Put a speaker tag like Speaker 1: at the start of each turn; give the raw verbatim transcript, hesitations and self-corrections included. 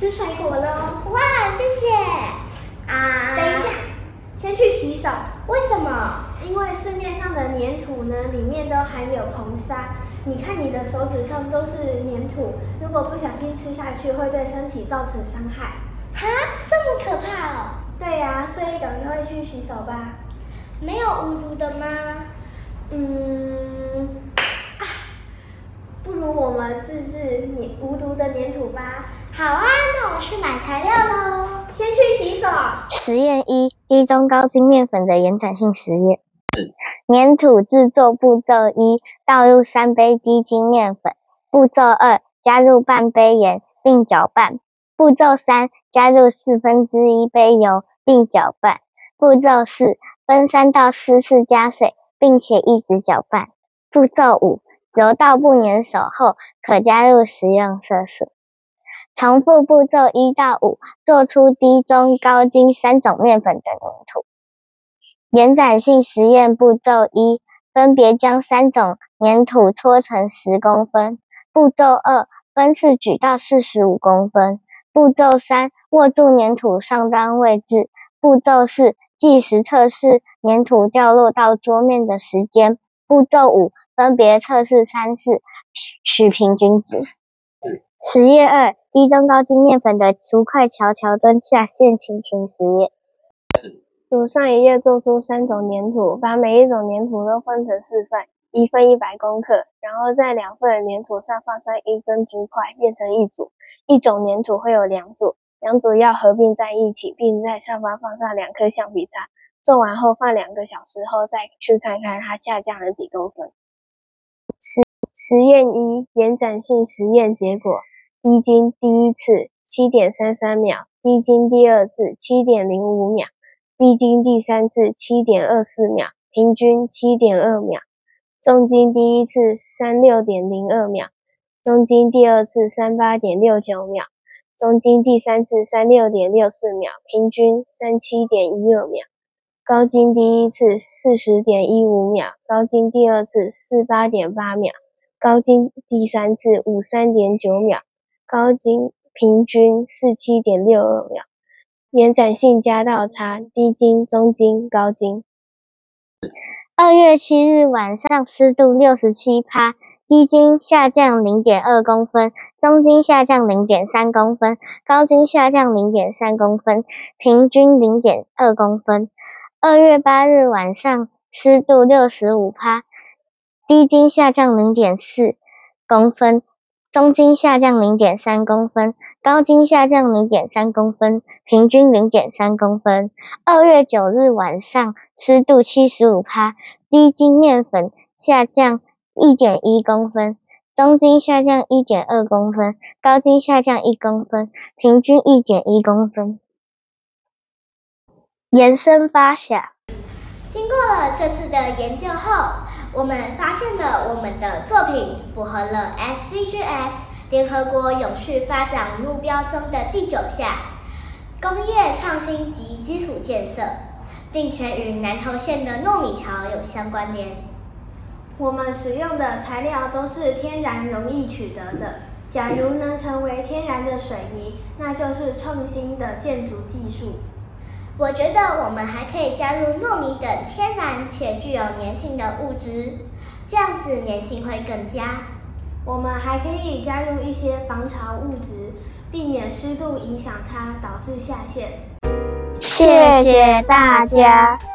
Speaker 1: 吃水果咯。
Speaker 2: 哇，谢谢。
Speaker 1: 啊，等一下，先去洗手。
Speaker 2: 为什么？
Speaker 1: 因为市面上的粘土呢，里面都含有硼砂。你看你的手指上都是粘土，如果不小心吃下去，会对身体造成伤害。
Speaker 2: 哈，这么可怕哦！
Speaker 1: 对呀、啊，所以赶快去洗手吧。
Speaker 2: 没有无毒的吗？
Speaker 1: 嗯，啊，不如我们自制你无毒的粘土吧。
Speaker 2: 好啊，那我去买材料喽。
Speaker 1: 先去洗手。
Speaker 3: 实验一：低中高筋面粉的延展性实验。粘土制作步骤一：倒入三杯低筋面粉。步骤二：加入半杯盐并搅拌。步骤三：加入四分之一杯油并搅拌。步骤四：分三到四次加水，并且一直搅拌。步骤五：揉到不粘手后，可加入食用色素。重复步骤一到五，做出低、中、高筋三种面粉的粘土。延展性实验步骤一，分别将三种粘土搓成十公分。步骤二，分次举到四十五公分。步骤三，握住粘土上端位置。步骤四，计时测试粘土掉落到桌面的时间。步骤五，分别测试三次，取平均值。实验二，低中高筋面粉的竹块桥桥墩下线情形实验。
Speaker 4: 如上一页做出三种粘土，把每一种粘土都分成四份，一份一百公克，然后在两份粘土上放上一根竹块，变成一组。一种粘土会有两组，两组要合并在一起，并在上方放上两颗橡皮擦。做完后放两个小时后再去看看它下降了几公分。实实验一，延展性实验结果：低筋第一次 七点三三秒，低筋第二次 七点零五秒，低筋第三次 七点二四秒，平均 七点二秒。中筋第一次 三十六点零二秒，中筋第二次 三十八点六九秒，中筋第三次 三十六点六四秒，平均 三十七点一二秒。高筋第一次 四十点一五秒，高筋第二次 四十八点八秒，高筋第三次 五十三点九秒，高筋平均 四十七点六二秒。延展性加倒差：低筋、中筋、高筋。
Speaker 3: 二月七日晚上湿度 百分之六十七， 低筋下降 零点二公分，中筋下降 零点三公分，高筋下降 零点三公分，平均 零点二公分。二月八日晚上湿度 百分之六十五， 低筋下降 零点四公分，中筋下降 零点三公分，高筋下降 零点三公分，平均 零点三公分。二月九日晚上湿度 百分之七十五， 低筋面粉下降 一点一公分，中筋下降 一点二公分，高筋下降一公分，平均 一点一公分。延伸发想：
Speaker 2: 经过了这次的研究后，我们发现了我们的作品符合了 S D Gs 联合国永续发展目标中的第九项工业创新及基础建设，并且与南投县的糯米桥有相关联。
Speaker 1: 我们使用的材料都是天然容易取得的，假如能成为天然的水泥，那就是创新的建筑技术。
Speaker 2: 我觉得我们还可以加入糯米等天然且具有粘性的物质，这样子粘性会更佳。
Speaker 1: 我们还可以加入一些防潮物质，避免湿度影响它，导致下陷。
Speaker 3: 谢谢大家。